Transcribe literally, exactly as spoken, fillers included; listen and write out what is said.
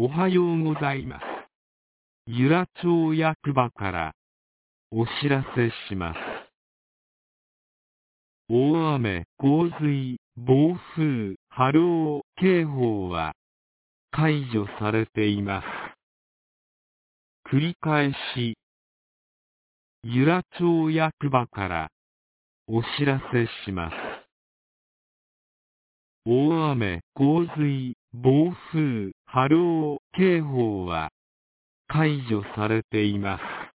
おはようございます。由良町役場からお知らせします。大雨、洪水、暴風、波浪警報は解除されています。繰り返し、由良町役場からお知らせします。大雨、洪水、暴風、波浪警報は解除されています。